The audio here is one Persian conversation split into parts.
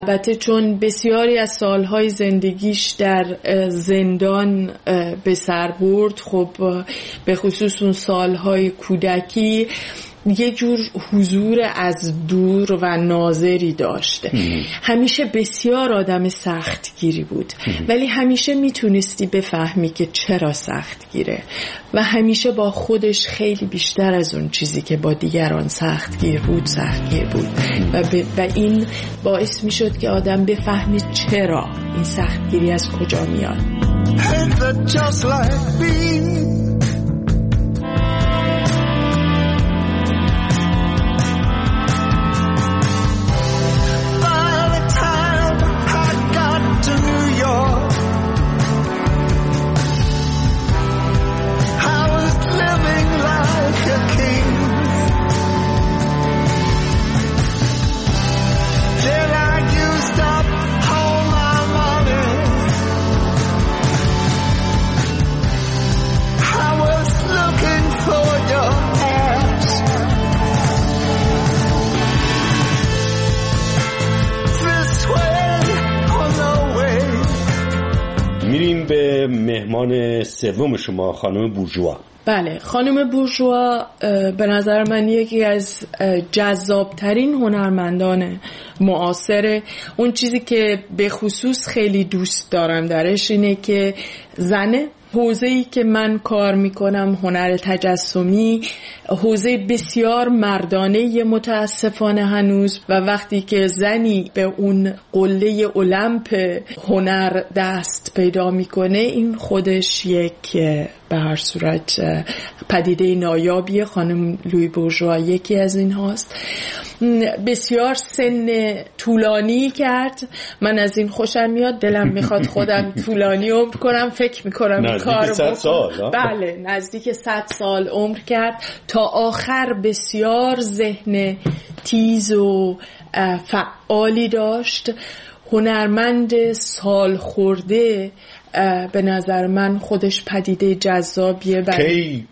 البته چون بسیاری از سالهای زندگیش در زندان به سر برد، خب به خصوص اون سالهای کودکی یه جور حضور از دور و ناظری داشت. همیشه بسیار آدم سختگیری بود، ولی همیشه میتونستی بفهمی که چرا سختگیره و همیشه با خودش خیلی بیشتر از اون چیزی که با دیگران سختگیر بود و این باعث میشد که آدم بفهمی چرا این سختگیری از کجا میاد. مهمان سوم شما خانم بورژوا. بله، خانم بورژوا به نظر من یکی از جذابترین هنرمندان معاصره. اون چیزی که به خصوص خیلی دوست دارم درش اینه که زنه. حوزه‌ای که من کار میکنم، هنر تجسمی، حوزه بسیار مردانه متاسفانه هنوز، و وقتی که زنی به اون قله المپ هنر دست پیدا میکنه، این خودش یک به هر صورت پدیده نایابیه. خانم لوی بورژوا یکی از این هاست. بسیار سن طولانی کرد. من از این خوشم میاد، دلم میخواد خودم طولانی عمر کنم. فکر میکنم این کارو بکنم. بله، نزدیک 100 سال عمر کرد. تا آخر بسیار ذهن تیز و فعالی داشت. هنرمند سال خورده به نظر من خودش پدیده جذابیه. کی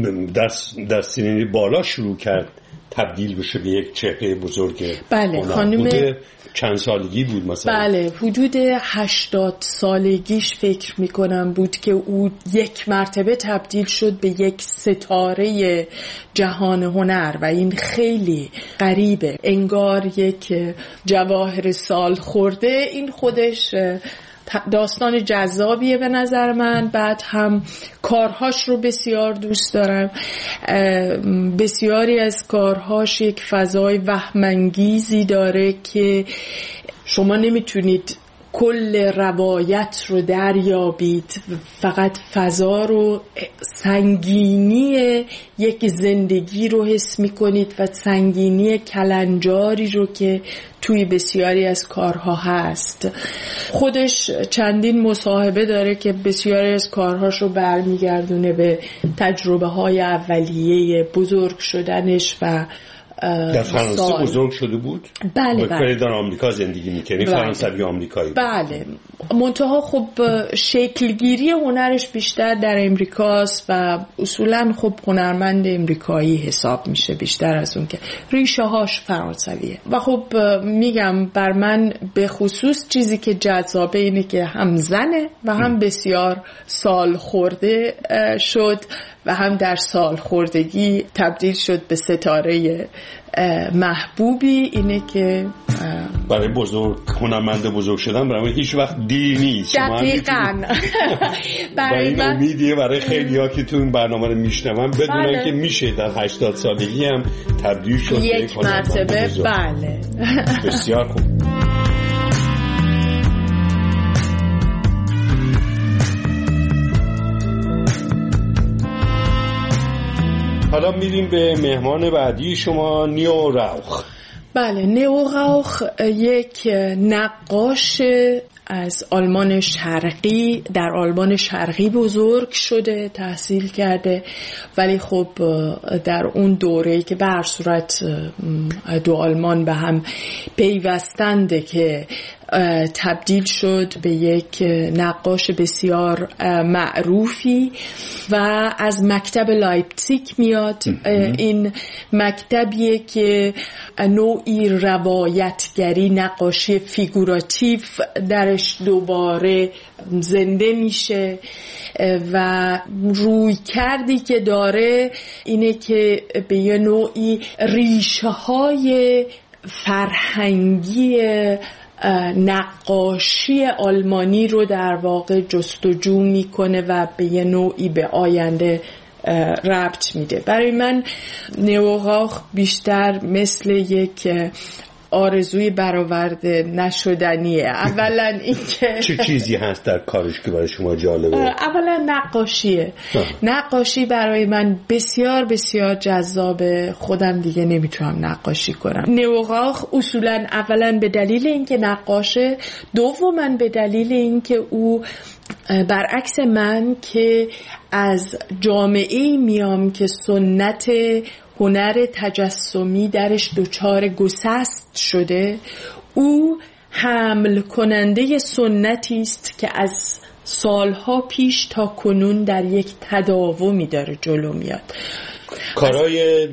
در سنین بالا شروع کرد تبدیل بشه به یک چهره بزرگ؟ بله، خانم چند سالگی بود مثلا؟ بله، حدود 80 سالگیش فکر میکنم بود که او یک مرتبه تبدیل شد به یک ستاره جهان هنر و این خیلی غریبه. انگار یک جواهر سال خورده. این خودش داستان جذابیه به نظر من. بعد هم کارهاش رو بسیار دوست دارم. بسیاری از کارهاش یک فضای وهم‌انگیزی داره که شما نمیتونید کل روایت رو دریابید، فقط فضا رو، سنگینی یک زندگی رو حس میکنید و سنگینی کلنجاری رو که توی بسیاری از کارها هست. خودش چندین مصاحبه داره که بسیاری از کارهاش رو برمیگردونه به تجربه های اولیه بزرگ شدنش و در فرانسه بزرگ شده بود؟ بله بله. در آمریکا زندگی میکنی؟ بله. فرانسوی آمریکایی بود. بله. منتها خب شکلگیری هنرش بیشتر در امریکاست و اصولا خب هنرمند امریکایی حساب میشه بیشتر از اون که ریشه هاش فرانسویه. و خب میگم بر من به خصوص چیزی که جذابه اینه که هم زنه و هم بسیار سال خورده شد و هم در سال خوردگی تبدیل شد به ستاره محبوبی. اینه که برای هنرمند بزرگ شدن برای هیچ وقت دیر نیست. دقیقاً. برای این امیدیه برای خیلی ها که تو این برنامه رو میشنون بدونن بله. که میشه در 80 سالگی هم تبدیل شد به یک مرتبه. بله. بسیار خوب. حالا میریم به مهمان بعدی شما، نیو راوخ. بله، نیو راوخ یک نقاش از آلمان شرقی، در آلمان شرقی بزرگ شده، تحصیل کرده، ولی خب در اون دوره‌ای که به هر صورت دو آلمان به هم پیوستنده که تبدیل شد به یک نقاش بسیار معروفی و از مکتب لایپزیگ میاد. این مکتبیه که نوعی روایتگری، نقاشی فیگوراتیو درش دوباره زنده میشه و روی کردی که داره اینه که به یه نوعی ریشه های فرهنگی نقاشی آلمانی رو در واقع جستجو میکنه و به یه نوعی به آینده ربط میده. برای من نیوراخ بیشتر مثل یک آرزوی برآورده نشدنیه. اولا اینکه چه چیزی هست در کارش که برای شما جالبه؟ اولا نقاشیه. نقاشی برای من بسیار بسیار جذابه. خودم دیگه نمیتونم نقاشی کنم. نیوراخ اصولا اولا به دلیل اینکه نقاشه، دوما به دلیل اینکه او برعکس من که از جامعه‌ای میام که سنت هنر تجسمی درش دچار گسست شده، او حمل کننده سنتی است که از سالها پیش تا کنون در یک تداومی داره جلو میاد. کارهای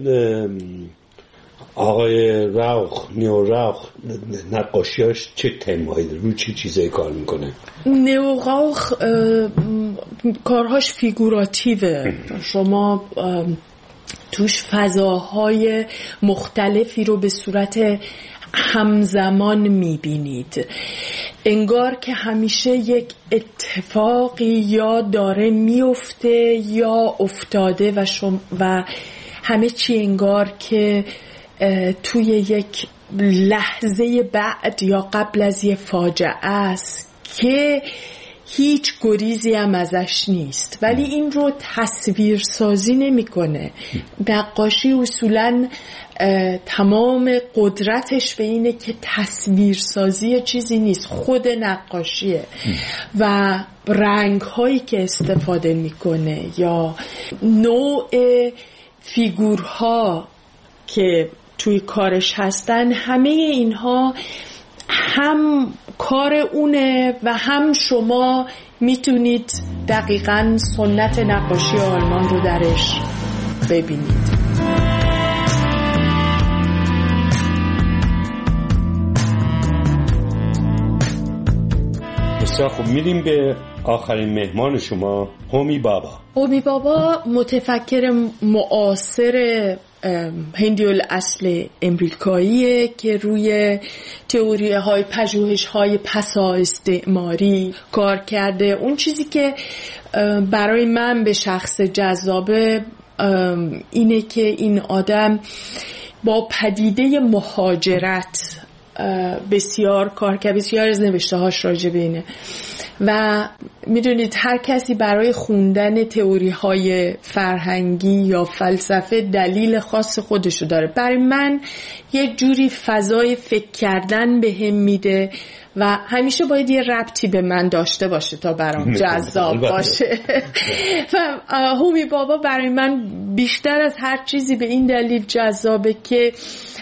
آقای نیوراخ نقاشیاش چه تمایی داره؟ روی چه چیزایی کار میکنه؟ نیوراخ کارهاش فیگوراتیوه. شما توش فضاهای مختلفی رو به صورت همزمان میبینید، انگار که همیشه یک اتفاقی یا داره میفته یا افتاده و همه چی انگار که توی یک لحظه بعد یا قبل از یه فاجعه است که هیچ گریزی هم ازش نیست، ولی این رو تصویر سازی نمی کنه. نقاشی اصولاً تمام قدرتش به اینه که تصویر سازی چیزی نیست، خود نقاشیه و رنگ هایی که استفاده میکنه یا نوع فیگورها که توی کارش هستن، همه اینها هم کار اونه و هم شما میتونید دقیقاً سنت نقاشی آلمان رو درش ببینید. بسیار خوب، میریم به آخرین مهمان شما، هومی بابا. هومی بابا متفکر معاصر هندی الاصل امریکاییه که روی تئوری های پژوهش های پسا استعماری کار کرده. اون چیزی که برای من به شخص جذابه اینه که این آدم با پدیده مهاجرت بسیار کار کرد. بسیار از نوشته هاش راجع به اینه و میدونید هر کسی برای خوندن تئوری های فرهنگی یا فلسفه دلیل خاص خودشو داره. برای من یه جوری فضای فکر کردن به هم میده و همیشه باید یه ربطی به من داشته باشه تا برام جذاب باشه. و هومی بابا برای من بیشتر از هر چیزی به این دلیل جذابه که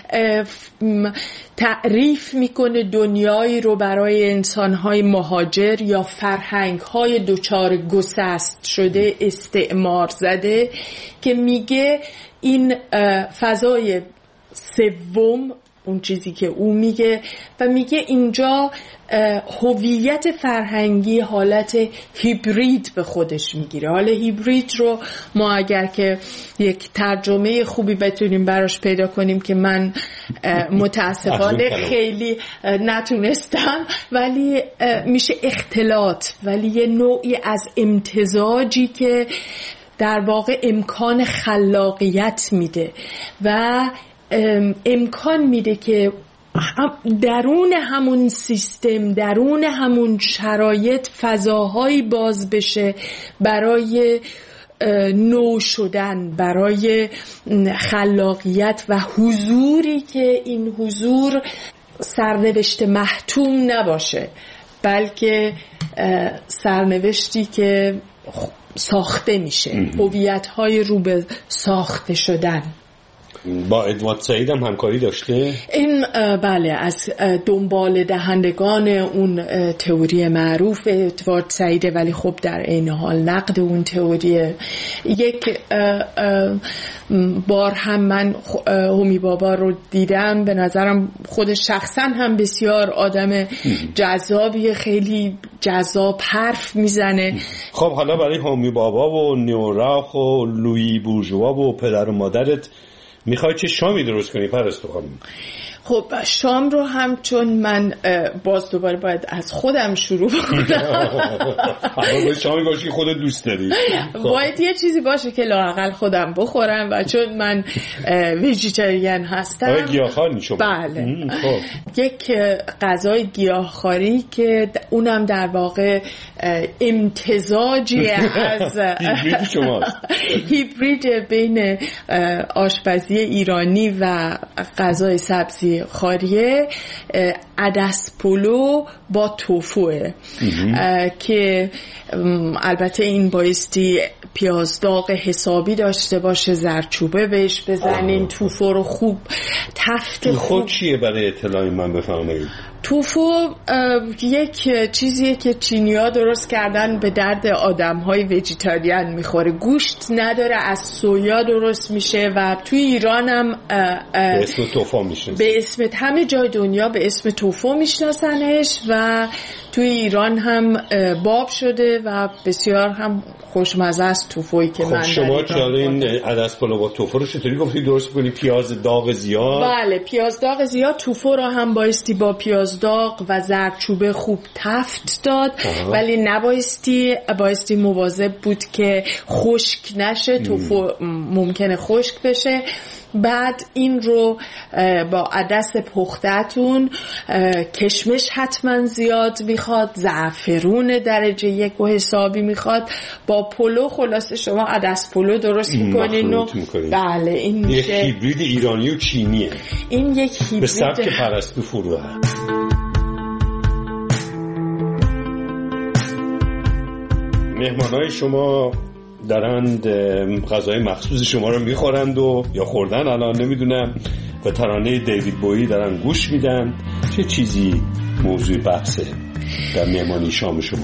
تعریف میکنه دنیایی رو برای انسانهای مهاجر یا فرهنگهای دچار گسست شده، استعمار زده، که میگه این فضای سوم، اون چیزی که او میگه، و میگه اینجا هویت فرهنگی حالت هیبرید به خودش میگیره. حالا هیبرید رو ما اگر که یک ترجمه خوبی بتونیم براش پیدا کنیم که من متاسفانه خیلی نتونستم، ولی میشه اختلاط، ولی یه نوعی از امتزاجی که در واقع امکان خلاقیت میده و امکان میده که درون همون سیستم، درون همون شرایط فضاهایی باز بشه برای نو شدن، برای خلاقیت و حضوری که این حضور سرنوشت محتوم نباشه، بلکه سرنوشتی که ساخته میشه، هویت‌های رو به ساخته شدن. با ادوارد سعید هم همکاری داشته؟ این بله، از دنبال دهندگان اون تئوری معروف ادوارد سعیده، ولی خب در عین حال نقد اون تئوری. یک بار هم من هومی بابا رو دیدم، به نظرم خود شخصا هم بسیار آدم جذابیه، خیلی جذاب حرف میزنه. خب حالا برای هومی بابا و نیوراخ و لویی بورژوا و پدر و مادرت میخوای چه شامی درست کنی پرستو خانم؟ خب شام رو هم چون من باز دوباره باید از خودم شروع کنم. باید شامی باشه که خودت دوست داری، باید یه چیزی باشه که لااقل خودم بخورم و چون من ویژیتریان هستم. گیاهخواری شما؟ بله. یک غذای گیاهخواری که اونم در واقع امتزاجی از هیبرید شماست. هیبرید بین آشپزی ایرانی و غذای سبزی خاریه، عدس پلو با توفوه که البته این بایستی پیاز داغ حسابی داشته باشه، زردچوبه بهش بزنین، توفو رو خوب تفت. خود چیه برای اطلاع من بفرمایید؟ توفو یک چیزیه که چینی‌ها درست کردن، به درد آدم‌های ویجیتاریان میخوره، گوشت نداره، از سویا درست میشه و توی ایران هم به اسم توفو میشناسن، به اسم همه جای دنیا به اسم توفو میشناسنش و توی ایران هم باب شده و بسیار هم خوشمزه است توفویی که من شما چرا این عدس پلو با توفو رو چطوری گفتی درست کنی؟ پیاز داغ زیاد؟ بله، پیاز داغ زیاد. توفو رو هم بایستی با پیاز داغ و زردچوبه خوب تفت داد، ولی بایستی مواظب بود که خشک نشه. توفو ممکنه خشک بشه. بعد این رو با عدس پخته‌تون، کشمش حتما زیاد میخواد، زعفرون درجه 1 و حسابی میخواد، با پلو خلاصه شما عدس پلو درست میکنین و بله این یک هیبرید ایرانی و چینیه. این یک هیبرید به سبک پرستو فروغ. مهمانای شما دارند غذای مخصوص شما رو میخورند و یا خوردن الان نمیدونم و ترانه دیوید بویی دارن گوش میدن. چه چیزی موضوع بحثه در مهمانی شام شما؟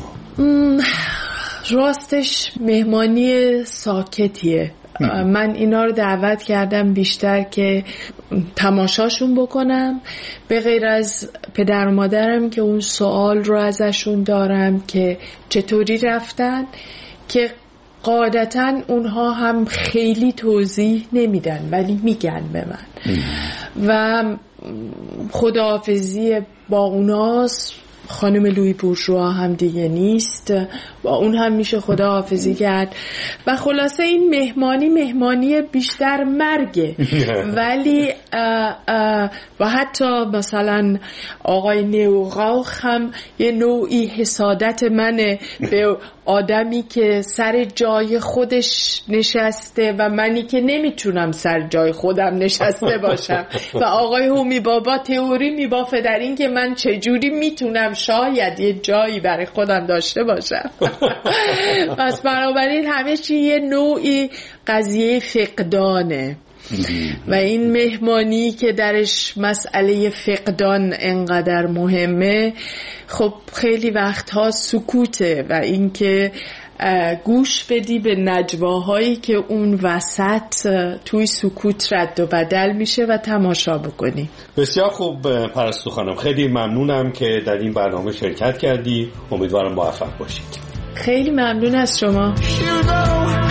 راستش مهمانی ساکتیه. من اینا رو دعوت کردم بیشتر که تماشاشون بکنم، به غیر از پدر و مادرم که اون سوال رو ازشون دارم که چطوری رفتن، که قاعدتاً اونها هم خیلی توضیح نمیدن ولی میگن به من و خداحافظی با اوناست. خانم لویی بورژوا هم دیگه نیست، با اون هم میشه خداحافظی کرد و خلاصه این مهمانی بیشتر مرگه. ولی و حتی مثلا آقای نیوراخ هم یه نوعی حسادت منه به آدمی که سر جای خودش نشسته و منی که نمیتونم سر جای خودم نشسته باشم و آقای هومی بابا تئوری میبافه در این که من چجوری میتونم شاید یه جایی برای خودم داشته باشم. پس بنابراین همه چی یه نوعی قضیه فقدانه و این مهمانی که درش مسئله فقدان انقدر مهمه، خب خیلی وقتها سکوته و این که گوش بدی به نجواهایی که اون وسط توی سکوت رد و بدل میشه و تماشا بکنی. بسیار خوب پرستو خانم، خیلی ممنونم که در این برنامه شرکت کردی. امیدوارم موفق باشید. خیلی ممنون از شما.